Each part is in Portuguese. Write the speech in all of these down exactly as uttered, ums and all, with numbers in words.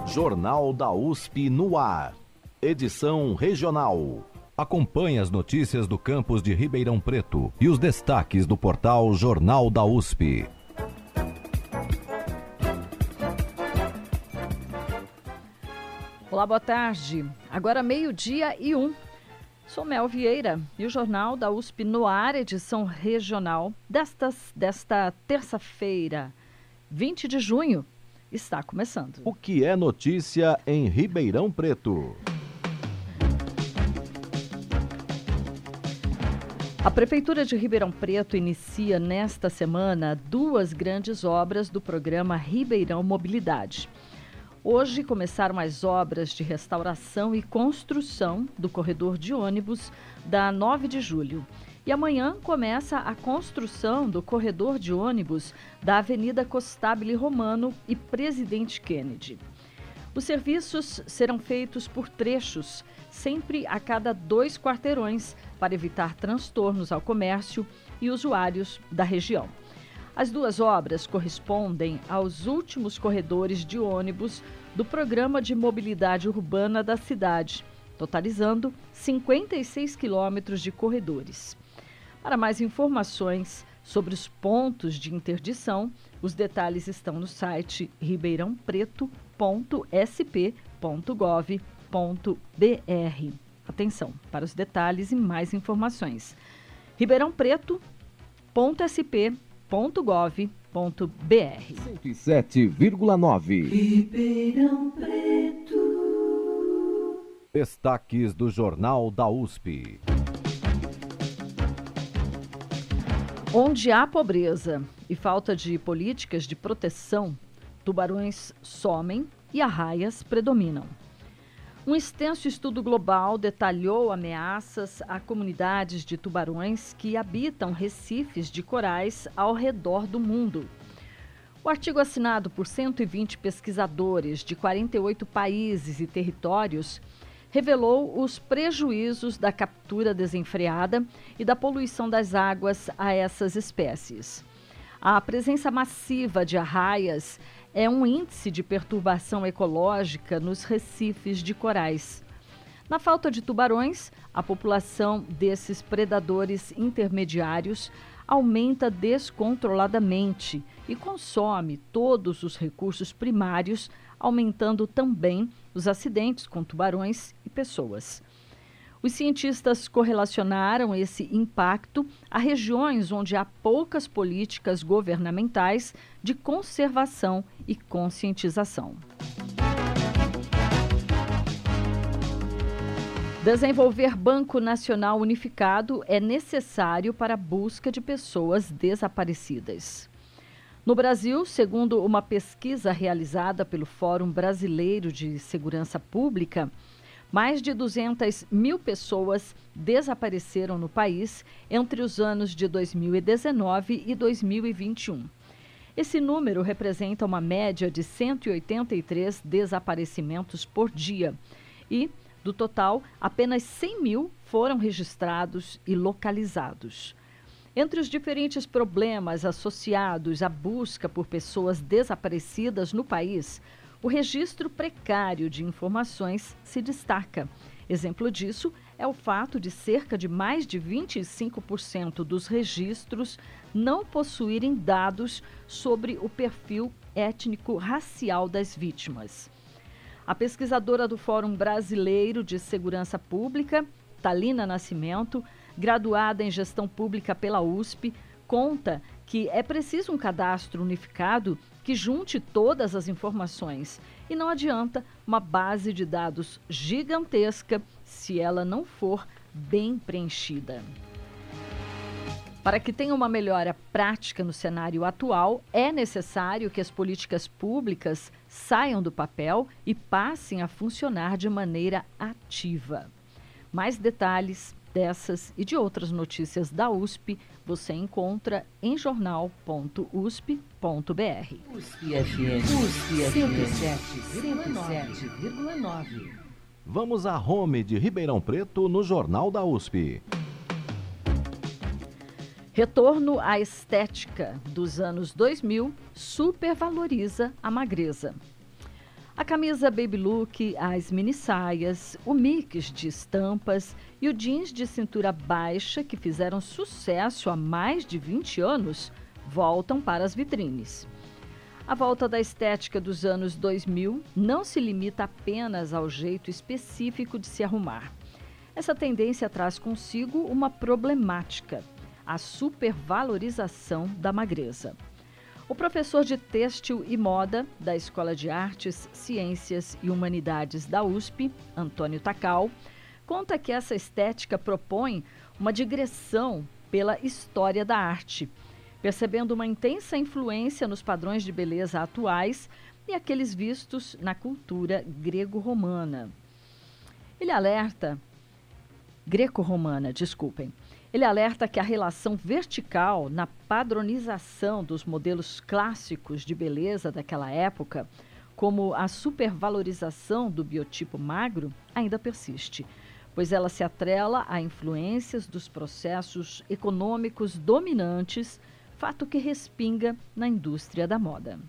Jornal da U S P no ar. Edição regional. Acompanhe as notícias do campus de Ribeirão Preto e os destaques do portal Jornal da U S P. Olá, boa tarde. Agora meio-dia e um. Sou Mel Vieira e o Jornal da U S P no ar, edição regional desta, desta terça-feira, vinte de junho, está começando. O que é notícia em Ribeirão Preto? A Prefeitura de Ribeirão Preto inicia nesta semana duas grandes obras do programa Ribeirão Mobilidade. Hoje começaram as obras de restauração e construção do corredor de ônibus da nove de julho. E amanhã começa a construção do corredor de ônibus da Avenida Costabile Romano e Presidente Kennedy. Os serviços serão feitos por trechos, sempre a cada dois quarteirões, para evitar transtornos ao comércio e usuários da região. As duas obras correspondem aos últimos corredores de ônibus do Programa de Mobilidade Urbana da cidade, totalizando cinquenta e seis quilômetros de corredores. Para mais informações sobre os pontos de interdição, os detalhes estão no site ribeirão preto ponto s p ponto gov ponto b r. Atenção para os detalhes e mais informações. ribeirão preto ponto s p ponto gov ponto b r. cento e sete vírgula nove. Ribeirão Preto. Destaques do Jornal da U S P. Onde há pobreza e falta de políticas de proteção, tubarões somem e arraias predominam. Um extenso estudo global detalhou ameaças a comunidades de tubarões que habitam recifes de corais ao redor do mundo. O artigo assinado por cento e vinte pesquisadores de quarenta e oito países e territórios revelou os prejuízos da captura desenfreada e da poluição das águas a essas espécies. A presença massiva de arraias é um índice de perturbação ecológica nos recifes de corais. Na falta de tubarões, a população desses predadores intermediários aumenta descontroladamente e consome todos os recursos primários, aumentando também os acidentes com tubarões e pessoas. Os cientistas correlacionaram esse impacto a regiões onde há poucas políticas governamentais de conservação e conscientização. Desenvolver Banco Nacional Unificado é necessário para a busca de pessoas desaparecidas. No Brasil, segundo uma pesquisa realizada pelo Fórum Brasileiro de Segurança Pública, mais de duzentas mil pessoas desapareceram no país entre os anos de dois mil e dezenove e dois mil e vinte e um. Esse número representa uma média de cento e oitenta e três desaparecimentos por dia e, do total, apenas cem mil foram registrados e localizados. Entre os diferentes problemas associados à busca por pessoas desaparecidas no país, o registro precário de informações se destaca. Exemplo disso é o fato de cerca de mais de vinte e cinco por cento dos registros não possuírem dados sobre o perfil étnico-racial das vítimas. A pesquisadora do Fórum Brasileiro de Segurança Pública, Thalina Nascimento, graduada em Gestão Pública pela U S P, conta que é preciso um cadastro unificado que junte todas as informações e não adianta uma base de dados gigantesca se ela não for bem preenchida. Para que tenha uma melhora prática no cenário atual, é necessário que as políticas públicas saiam do papel e passem a funcionar de maneira ativa. Mais detalhes dessas e de outras notícias da U S P você encontra em jornal ponto u s p ponto b r. U S P F M, U S P F M cento e sete vírgula nove. Vamos à home de Ribeirão Preto no Jornal da U S P. Retorno à estética dos anos dois mil supervaloriza a magreza. A camisa baby look, as mini saias, o mix de estampas e o jeans de cintura baixa, que fizeram sucesso há mais de vinte anos, voltam para as vitrines. A volta da estética dos anos dois mil não se limita apenas ao jeito específico de se arrumar. Essa tendência traz consigo uma problemática: a supervalorização da magreza. O professor de têxtil e moda da Escola de Artes, Ciências e Humanidades da U S P, Antônio Tacal, conta que essa estética propõe uma digressão pela história da arte, percebendo uma intensa influência nos padrões de beleza atuais e aqueles vistos na cultura grego-romana. Ele alerta, greco-romana, desculpem. Ele alerta que a relação vertical na padronização dos modelos clássicos de beleza daquela época, como a supervalorização do biotipo magro, ainda persiste, pois ela se atrela a influências dos processos econômicos dominantes, fato que respinga na indústria da moda.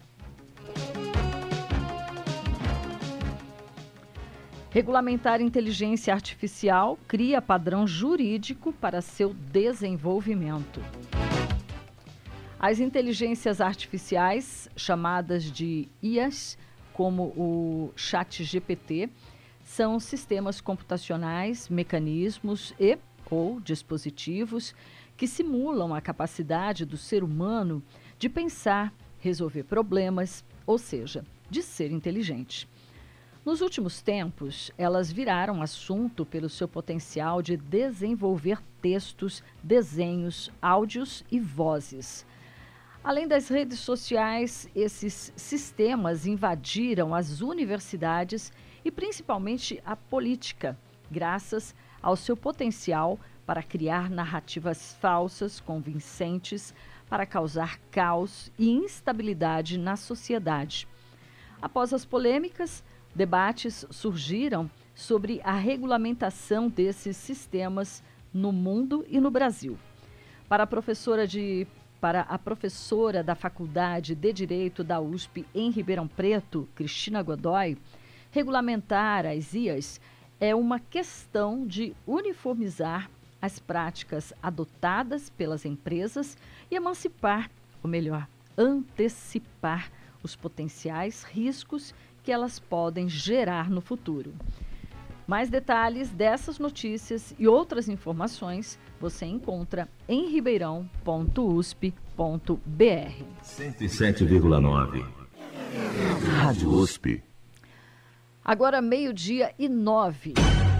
Regulamentar inteligência artificial cria padrão jurídico para seu desenvolvimento. As inteligências artificiais, chamadas de I As, como o ChatGPT, são sistemas computacionais, mecanismos e ou dispositivos que simulam a capacidade do ser humano de pensar, resolver problemas, ou seja, de ser inteligente. Nos últimos tempos, elas viraram assunto pelo seu potencial de desenvolver textos, desenhos, áudios e vozes. Além das redes sociais, esses sistemas invadiram as universidades e principalmente a política, graças ao seu potencial para criar narrativas falsas, convincentes, para causar caos e instabilidade na sociedade. Após as polêmicas, debates surgiram sobre a regulamentação desses sistemas no mundo e no Brasil. Para a professora, de, para a professora da Faculdade de Direito da U S P em Ribeirão Preto, Cristina Godoy, regulamentar as I As é uma questão de uniformizar as práticas adotadas pelas empresas e emancipar, ou melhor, antecipar os potenciais riscos que elas podem gerar no futuro. Mais detalhes dessas notícias e outras informações você encontra em ribeirão ponto u s p ponto b r. cento e sete vírgula nove Rádio U S P. Agora meio-dia e nove.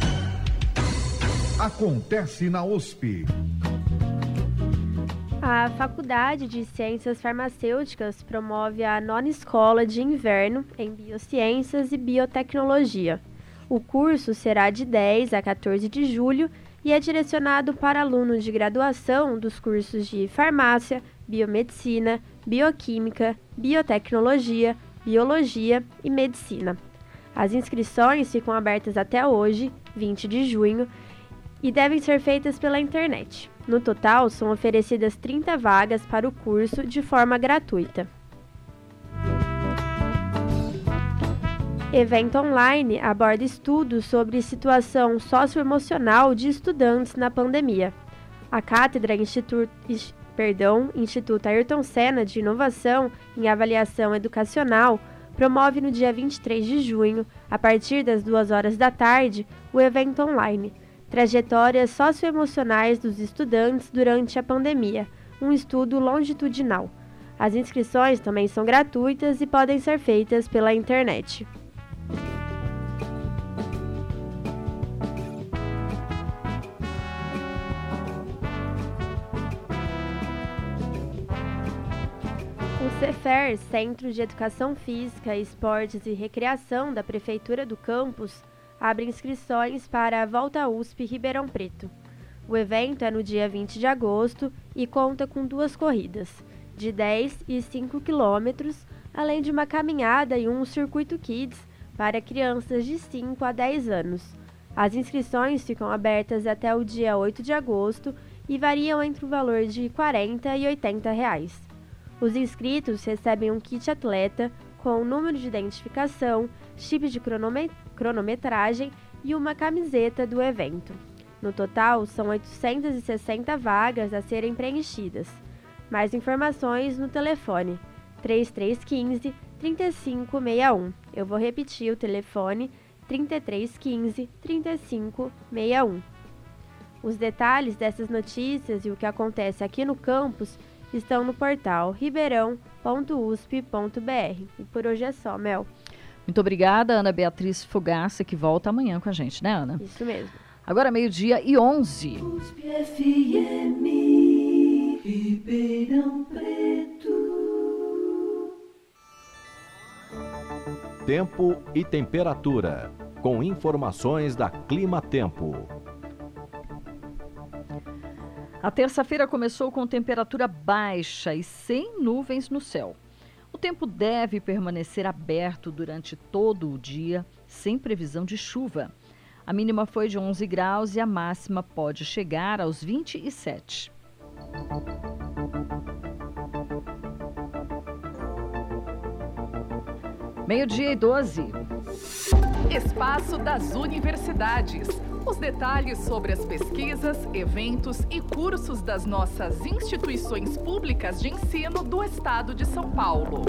Acontece na U S P. A Faculdade de Ciências Farmacêuticas promove a nona escola de inverno em Biociências e Biotecnologia. O curso será de dez a quatorze de julho e é direcionado para alunos de graduação dos cursos de Farmácia, Biomedicina, Bioquímica, Biotecnologia, Biologia e Medicina. As inscrições ficam abertas até hoje, vinte de junho, e devem ser feitas pela internet. No total, são oferecidas trinta vagas para o curso de forma gratuita. Evento online aborda estudos sobre situação socioemocional de estudantes na pandemia. A Cátedra Instituto, perdão, Instituto Ayrton Senna de Inovação em Avaliação Educacional promove no dia vinte e três de junho, a partir das duas horas da tarde, o evento online Trajetórias Socioemocionais dos Estudantes durante a Pandemia, um estudo longitudinal. As inscrições também são gratuitas e podem ser feitas pela internet. O CEFER, Centro de Educação Física, Esportes e Recreação da Prefeitura do Campus, abre inscrições para a Volta U S P Ribeirão Preto. O evento é no dia vinte de agosto e conta com duas corridas, de dez e cinco quilômetros, além de uma caminhada e um circuito Kids para crianças de cinco a dez anos. As inscrições ficam abertas até o dia oito de agosto e variam entre o valor de quarenta e oitenta reais. Os inscritos recebem um kit atleta com número de identificação, chip de cronome- cronometragem e uma camiseta do evento. No total, são oitocentas e sessenta vagas a serem preenchidas. Mais informações no telefone três três um cinco, três cinco seis um. Eu vou repetir o telefone trinta e três quinze, trinta e cinco sessenta e um. Os detalhes dessas notícias e o que acontece aqui no campus estão no portal ribeirão ponto u s p ponto b r. E por hoje é só, Mel. Muito obrigada, Ana Beatriz Fogaça, que volta amanhã com a gente, né, Ana? Isso mesmo. Agora meio-dia e onze. U S P F M, Ribeirão Preto. Tempo e temperatura, com informações da Clima Tempo. A terça-feira começou com temperatura baixa e sem nuvens no céu. O tempo deve permanecer aberto durante todo o dia, sem previsão de chuva. A mínima foi de onze graus e a máxima pode chegar aos vinte e sete. Meio-dia e doze. Espaço das Universidades. Os detalhes sobre as pesquisas, eventos e cursos das nossas instituições públicas de ensino do Estado de São Paulo.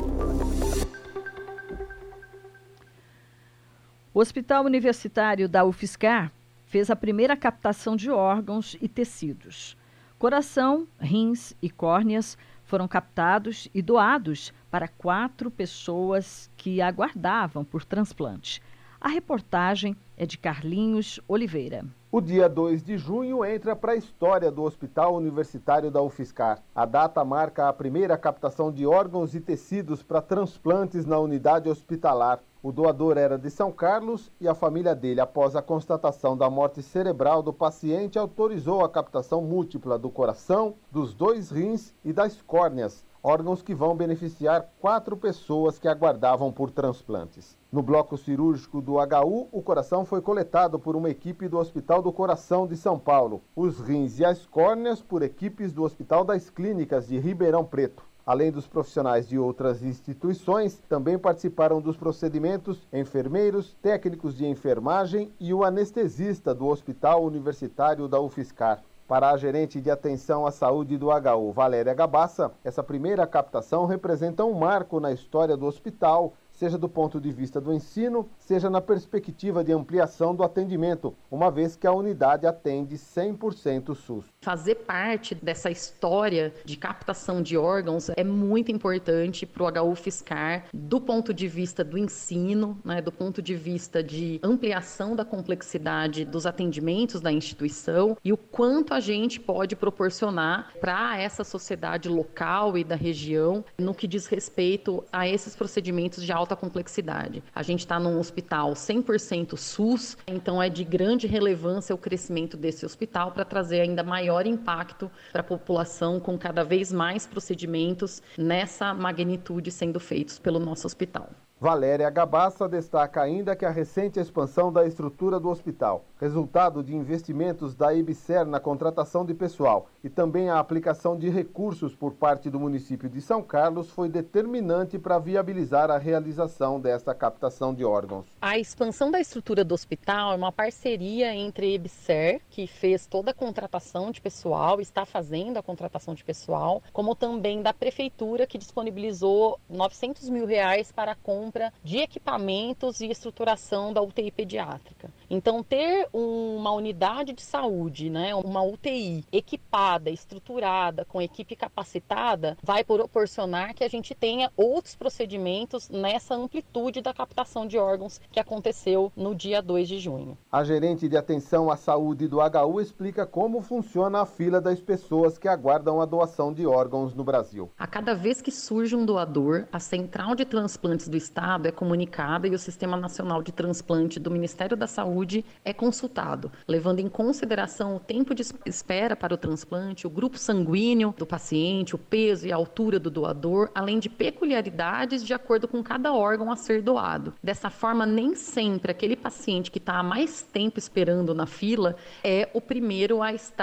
O Hospital Universitário da UFSCar fez a primeira captação de órgãos e tecidos. Coração, rins e córneas foram captados e doados para quatro pessoas que aguardavam por transplante. A reportagem é de Carlinhos Oliveira. O dia dois de junho entra para a história do Hospital Universitário da UFSCar. A data marca a primeira captação de órgãos e tecidos para transplantes na unidade hospitalar. O doador era de São Carlos e a família dele, após a constatação da morte cerebral do paciente, autorizou a captação múltipla do coração, dos dois rins e das córneas, órgãos que vão beneficiar quatro pessoas que aguardavam por transplantes. No bloco cirúrgico do H U, o coração foi coletado por uma equipe do Hospital do Coração de São Paulo, os rins e as córneas por equipes do Hospital das Clínicas de Ribeirão Preto. Além dos profissionais de outras instituições, também participaram dos procedimentos enfermeiros, técnicos de enfermagem e o anestesista do Hospital Universitário da UFSCar. Para a gerente de atenção à saúde do H U, Valéria Gabassa, essa primeira captação representa um marco na história do hospital, seja do ponto de vista do ensino, seja na perspectiva de ampliação do atendimento, uma vez que a unidade atende cem por cento SUS. Fazer parte dessa história de captação de órgãos é muito importante para o H U UFSCar, do ponto de vista do ensino, né, do ponto de vista de ampliação da complexidade dos atendimentos da instituição e o quanto a gente pode proporcionar para essa sociedade local e da região no que diz respeito a esses procedimentos de alta complexidade. A gente está num hospital cem por cento SUS, então é de grande relevância o crescimento desse hospital para trazer ainda maior impacto para a população, com cada vez mais procedimentos nessa magnitude sendo feitos pelo nosso hospital. Valéria Gabassa destaca ainda que a recente expansão da estrutura do hospital, resultado de investimentos da EBSER na contratação de pessoal e também a aplicação de recursos por parte do município de São Carlos, foi determinante para viabilizar a realização desta captação de órgãos. A expansão da estrutura do hospital é uma parceria entre a EBSER, que fez toda a contratação de pessoal, está fazendo a contratação de pessoal, como também da prefeitura, que disponibilizou novecentos mil reais para a compra de equipamentos e estruturação da U T I pediátrica. Então, ter uma unidade de saúde, né, uma U T I equipada, estruturada, com equipe capacitada, vai proporcionar que a gente tenha outros procedimentos nessa amplitude da captação de órgãos que aconteceu no dia dois de junho. A gerente de atenção à saúde do H U explica como funciona a fila das pessoas que aguardam a doação de órgãos no Brasil. A cada vez que surge um doador, a Central de Transplantes do Estado é comunicada e o Sistema Nacional de Transplante do Ministério da Saúde é consultado, levando em consideração o tempo de espera para o transplante, o grupo sanguíneo do paciente, o peso e a altura do doador, além de peculiaridades de acordo com cada órgão a ser doado. Dessa forma, nem sempre aquele paciente que está há mais tempo esperando na fila é o primeiro a estar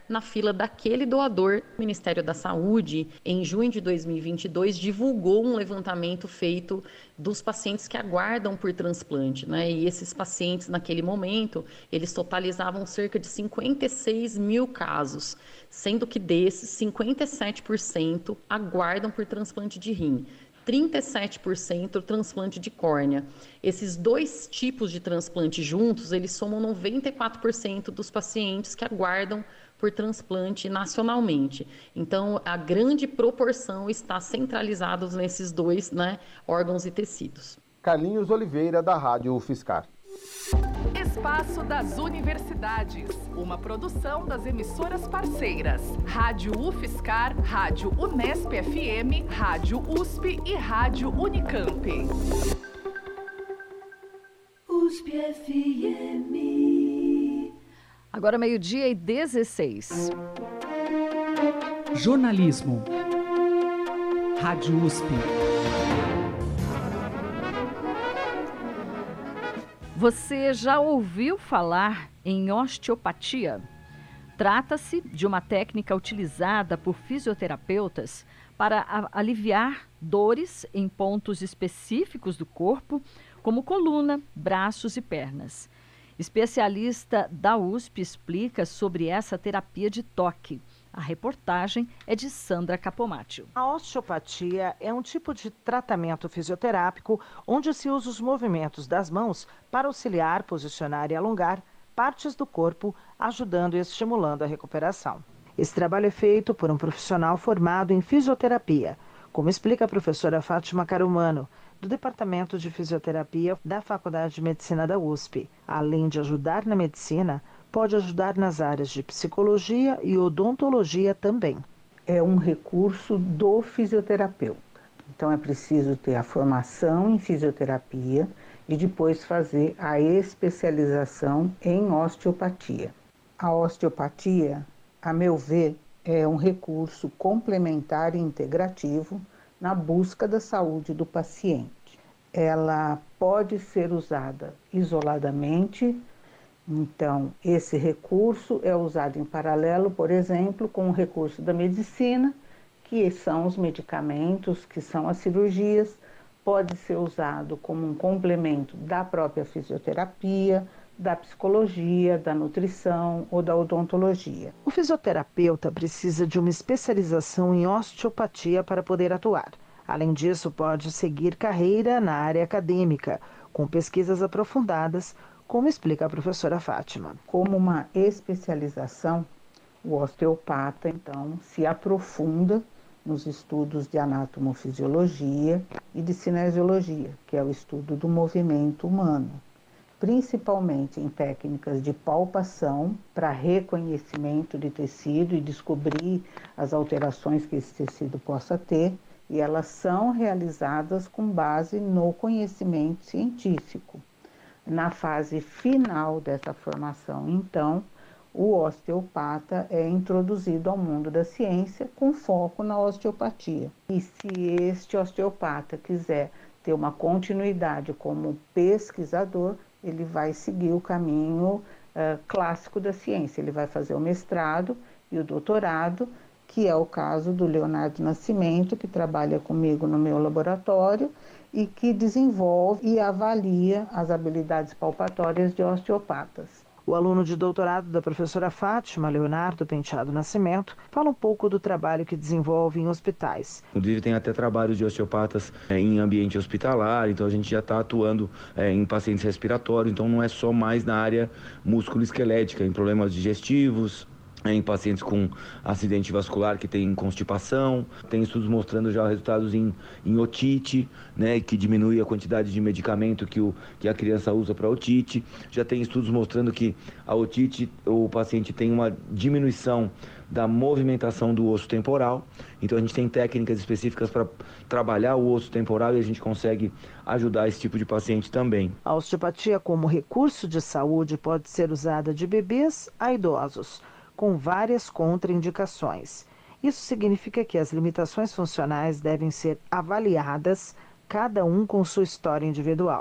na fila daquele doador. O Ministério da Saúde, em junho de dois mil e vinte e dois, divulgou um levantamento feito dos pacientes que aguardam por transplante, né? E esses pacientes, naquele momento, eles totalizavam cerca de cinquenta e seis mil casos, sendo que desses, cinquenta e sete por cento aguardam por transplante de rim, trinta e sete por cento transplante de córnea. Esses dois tipos de transplante juntos, eles somam noventa e quatro por cento dos pacientes que aguardam por transplante nacionalmente. Então, a grande proporção está centralizada nesses dois, né, órgãos e tecidos. Carlinhos Oliveira, da Rádio UFSCar. Espaço das Universidades, uma produção das emissoras parceiras, Rádio UFSCar, Rádio Unesp F M, Rádio U S P e Rádio Unicamp. U S P F M. Agora meio-dia e dezesseis. Jornalismo. Rádio U S P. Você já ouviu falar em osteopatia? Trata-se de uma técnica utilizada por fisioterapeutas para aliviar dores em pontos específicos do corpo, como coluna, braços e pernas. Especialista da U S P explica sobre essa terapia de toque. A reportagem é de Sandra Capomatto. A osteopatia é um tipo de tratamento fisioterápico onde se usa os movimentos das mãos para auxiliar, posicionar e alongar partes do corpo, ajudando e estimulando a recuperação. Esse trabalho é feito por um profissional formado em fisioterapia, como explica a professora Fátima Carumano, do Departamento de Fisioterapia da Faculdade de Medicina da U S P. Além de ajudar na medicina, pode ajudar nas áreas de psicologia e odontologia também. É um recurso do fisioterapeuta. Então é preciso ter a formação em fisioterapia e depois fazer a especialização em osteopatia. A osteopatia, a meu ver, é um recurso complementar e integrativo na busca da saúde do paciente. Ela pode ser usada isoladamente. Então, esse recurso é usado em paralelo, por exemplo, com o recurso da medicina, que são os medicamentos, que são as cirurgias. Pode ser usado como um complemento da própria fisioterapia, da psicologia, da nutrição ou da odontologia. O fisioterapeuta precisa de uma especialização em osteopatia para poder atuar. Além disso, pode seguir carreira na área acadêmica, com pesquisas aprofundadas, como explica a professora Fátima. Como uma especialização, o osteopata, então, se aprofunda nos estudos de anatomofisiologia e de cinesiologia, que é o estudo do movimento humano, principalmente em técnicas de palpação para reconhecimento de tecido e descobrir as alterações que esse tecido possa ter, e elas são realizadas com base no conhecimento científico. Na fase final dessa formação, então, o osteopata é introduzido ao mundo da ciência com foco na osteopatia. E se este osteopata quiser ter uma continuidade como pesquisador, ele vai seguir o caminho uh, clássico da ciência. Ele vai fazer o mestrado e o doutorado, que é o caso do Leonardo Nascimento, que trabalha comigo no meu laboratório, e que desenvolve e avalia as habilidades palpatórias de osteopatas. O aluno de doutorado da professora Fátima, Leonardo Penteado Nascimento, fala um pouco do trabalho que desenvolve em hospitais. Inclusive tem até trabalhos de osteopatas é, em ambiente hospitalar, então a gente já está atuando é, em pacientes respiratórios, então não é só mais na área músculo-esquelética, em problemas digestivos, em pacientes com acidente vascular que tem constipação. Tem estudos mostrando já resultados em, em otite, né, que diminui a quantidade de medicamento que, o, que a criança usa para otite. Já tem estudos mostrando que a otite, o paciente tem uma diminuição da movimentação do osso temporal. Então a gente tem técnicas específicas para trabalhar o osso temporal e a gente consegue ajudar esse tipo de paciente também. A osteopatia como recurso de saúde pode ser usada de bebês a idosos, com várias contraindicações. Isso significa que as limitações funcionais devem ser avaliadas, cada um com sua história individual,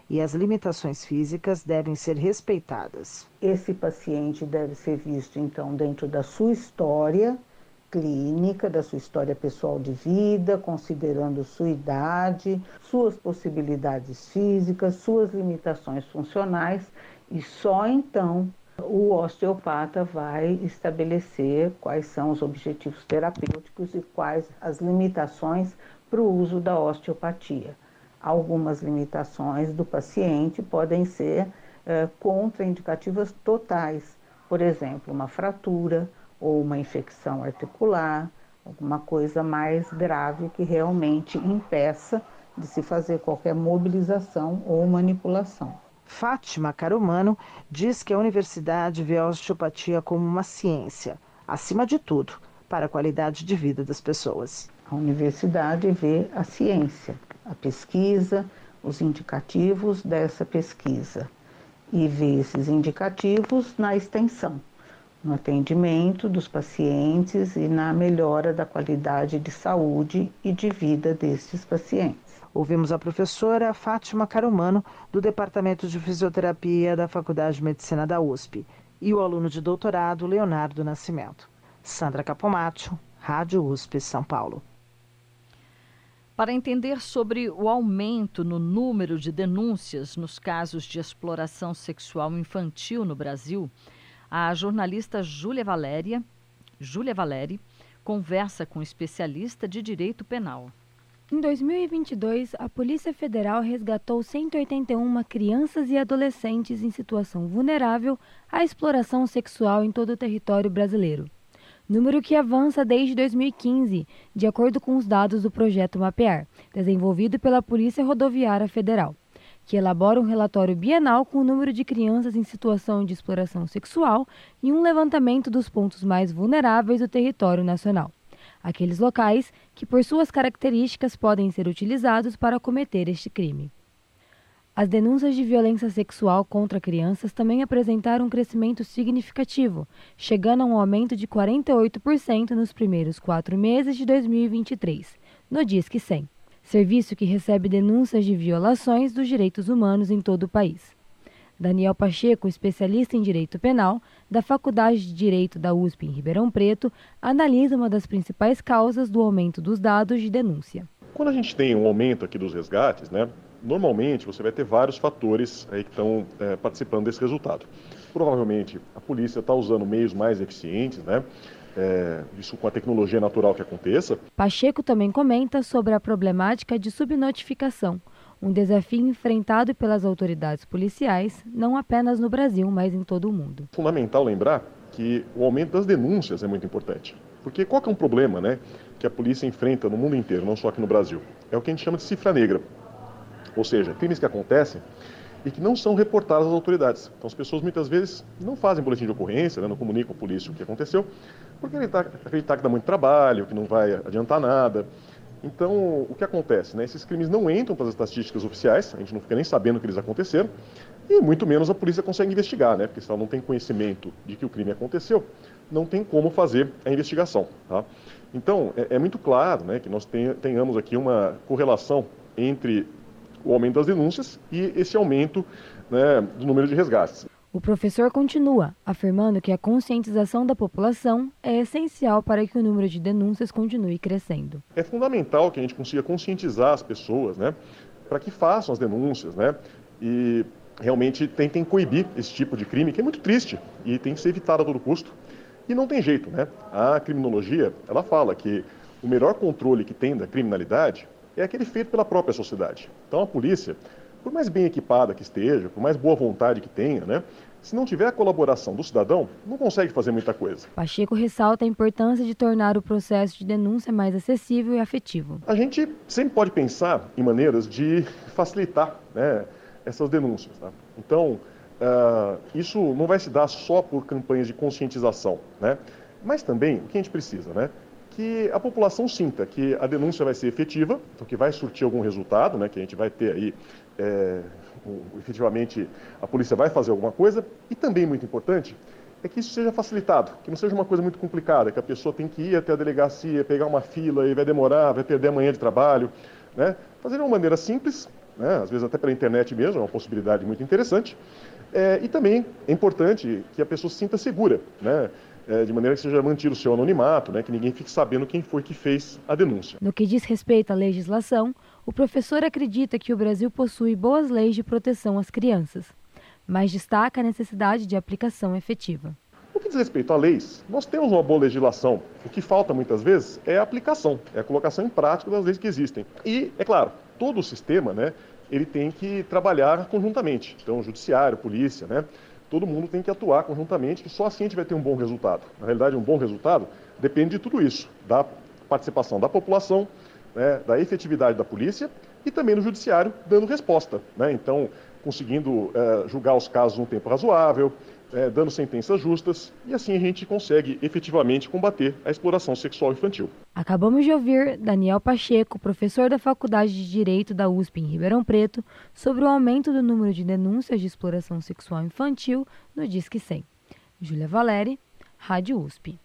e as limitações físicas devem ser respeitadas. Esse paciente deve ser visto, então, dentro da sua história clínica, da sua história pessoal de vida, considerando sua idade, suas possibilidades físicas, suas limitações funcionais, e só então o osteopata vai estabelecer quais são os objetivos terapêuticos e quais as limitações para o uso da osteopatia. Algumas limitações do paciente podem ser eh, contraindicativas totais, por exemplo, uma fratura, ou uma infecção articular, alguma coisa mais grave que realmente impeça de se fazer qualquer mobilização ou manipulação. Fátima Carumano diz que a universidade vê a osteopatia como uma ciência, acima de tudo, para a qualidade de vida das pessoas. A universidade vê a ciência, a pesquisa, os indicativos dessa pesquisa, e vê esses indicativos na extensão, no atendimento dos pacientes e na melhora da qualidade de saúde e de vida destes pacientes. Ouvimos a professora Fátima Carumano, do Departamento de Fisioterapia da Faculdade de Medicina da U S P, e o aluno de doutorado Leonardo Nascimento. Sandra Capomatto, Rádio U S P São Paulo. Para entender sobre o aumento no número de denúncias nos casos de exploração sexual infantil no Brasil, a jornalista Júlia Valéria, Júlia Valeri conversa com um especialista de direito penal. Em dois mil e vinte e dois, a Polícia Federal resgatou cento e oitenta e uma crianças e adolescentes em situação vulnerável à exploração sexual em todo o território brasileiro. Número que avança desde dois mil e quinze, de acordo com os dados do projeto Mapear, desenvolvido pela Polícia Rodoviária Federal, que elabora um relatório bienal com o número de crianças em situação de exploração sexual e um levantamento dos pontos mais vulneráveis do território nacional. Aqueles locais que, por suas características, podem ser utilizados para cometer este crime. As denúncias de violência sexual contra crianças também apresentaram um crescimento significativo, chegando a um aumento de quarenta e oito por cento nos primeiros quatro meses de dois mil e vinte e três, no Disque cem, serviço que recebe denúncias de violações dos direitos humanos em todo o país. Daniel Pacheco, especialista em direito penal, da Faculdade de Direito da U S P em Ribeirão Preto, analisa uma das principais causas do aumento dos dados de denúncia. Quando a gente tem um aumento aqui dos resgates, né, normalmente você vai ter vários fatores aí que estão é, participando desse resultado. Provavelmente a polícia está usando meios mais eficientes, né? É, isso com a tecnologia natural que aconteça. Pacheco também comenta sobre a problemática de subnotificação, um desafio enfrentado pelas autoridades policiais, não apenas no Brasil, mas em todo o mundo. Fundamental lembrar que o aumento das denúncias é muito importante. Porque qual que é um problema, né, que a polícia enfrenta no mundo inteiro, não só aqui no Brasil? É o que a gente chama de cifra negra. Ou seja, crimes que acontecem e que não são reportados às autoridades. Então as pessoas muitas vezes não fazem boletim de ocorrência, né, não comunicam à polícia o que aconteceu, porque acreditar que dá muito trabalho, que não vai adiantar nada. Então, o que acontece? Né? Esses crimes não entram para as estatísticas oficiais, a gente não fica nem sabendo que eles aconteceram, e muito menos a polícia consegue investigar, né? Porque se ela não tem conhecimento de que o crime aconteceu, não tem como fazer a investigação. Tá? Então, é, é muito claro, né, que nós tenhamos aqui uma correlação entre o aumento das denúncias e esse aumento, né, do número de resgates. O professor continua, afirmando que a conscientização da população é essencial para que o número de denúncias continue crescendo. É fundamental que a gente consiga conscientizar as pessoas, né, para que façam as denúncias, né, e realmente tentem coibir esse tipo de crime, que é muito triste e tem que ser evitado a todo custo. E não tem jeito, né? A criminologia, ela fala que o melhor controle que tem da criminalidade é aquele feito pela própria sociedade. Então a polícia, por mais bem equipada que esteja, por mais boa vontade que tenha, né, se não tiver a colaboração do cidadão, não consegue fazer muita coisa. Pacheco ressalta a importância de tornar o processo de denúncia mais acessível e afetivo. A gente sempre pode pensar em maneiras de facilitar, né, essas denúncias. Tá? Então, uh, isso não vai se dar só por campanhas de conscientização, né? Mas também, o que a gente precisa, né? Que a população sinta que a denúncia vai ser efetiva, então que vai surtir algum resultado, né, que a gente vai ter aí, é, um, efetivamente, a polícia vai fazer alguma coisa, e também, muito importante, é que isso seja facilitado, que não seja uma coisa muito complicada, que a pessoa tem que ir até a delegacia, pegar uma fila e vai demorar, vai perder a manhã de trabalho, né? Fazer de uma maneira simples, né? Às vezes até pela internet mesmo, é uma possibilidade muito interessante. É, e também é importante que a pessoa se sinta segura, né? É, de maneira que seja mantido o seu anonimato, né? Que ninguém fique sabendo quem foi que fez a denúncia. No que diz respeito à legislação, o professor acredita que o Brasil possui boas leis de proteção às crianças, mas destaca a necessidade de aplicação efetiva. No que diz respeito a leis, nós temos uma boa legislação. O que falta muitas vezes é a aplicação, é a colocação em prática das leis que existem. E, é claro, todo o sistema, né, ele tem que trabalhar conjuntamente. Então, judiciário, polícia, né, todo mundo tem que atuar conjuntamente, que só assim a gente vai ter um bom resultado. Na realidade, um bom resultado depende de tudo isso, da participação da população, né, da efetividade da polícia e também do judiciário dando resposta, né? Então, conseguindo é, julgar os casos num tempo razoável, é, dando sentenças justas, e assim a gente consegue efetivamente combater a exploração sexual infantil. Acabamos de ouvir Daniel Pacheco, professor da Faculdade de Direito da U S P em Ribeirão Preto, sobre o aumento do número de denúncias de exploração sexual infantil no Disque cem. Júlia Valeri, Rádio U S P.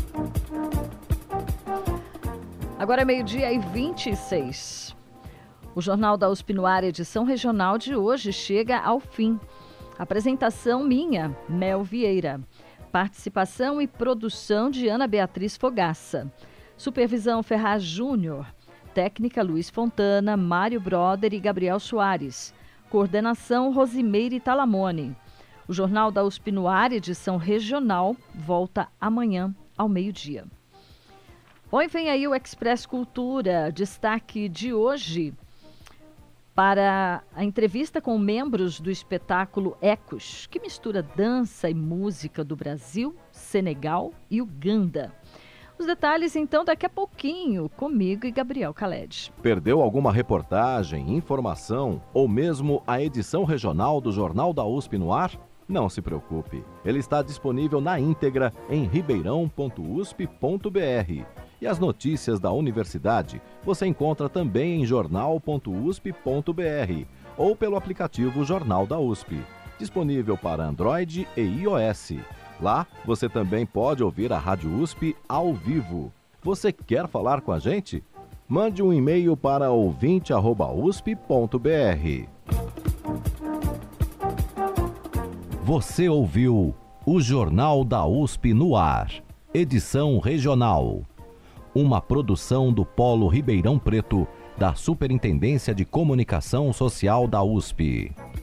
Agora é meio-dia e vinte e seis. O Jornal da U S P no ar, edição regional de hoje, chega ao fim. Apresentação minha, Mel Vieira. Participação e produção de Ana Beatriz Fogaça. Supervisão Ferraz Júnior. Técnica Luiz Fontana, Mário Broder e Gabriel Soares. Coordenação Rosimeire Talamone. O Jornal da U S P no ar, edição regional, volta amanhã ao meio-dia. Bom, e vem aí o Express Cultura, destaque de hoje para a entrevista com membros do espetáculo Ecos, que mistura dança e música do Brasil, Senegal e Uganda. Os detalhes, então, daqui a pouquinho, comigo e Gabriel Khaled. Perdeu alguma reportagem, informação ou mesmo a edição regional do Jornal da U S P no ar? Não se preocupe, ele está disponível na íntegra em ribeirão ponto u s p ponto b r. E as notícias da universidade você encontra também em jornal ponto u s p ponto b r ou pelo aplicativo Jornal da U S P, disponível para Android e iOS. Lá você também pode ouvir a Rádio U S P ao vivo. Você quer falar com a gente? Mande um e-mail para ouvinte arroba u s p ponto b r. Você ouviu o Jornal da U S P no ar, edição regional. Uma produção do Polo Ribeirão Preto, da Superintendência de Comunicação Social da U S P.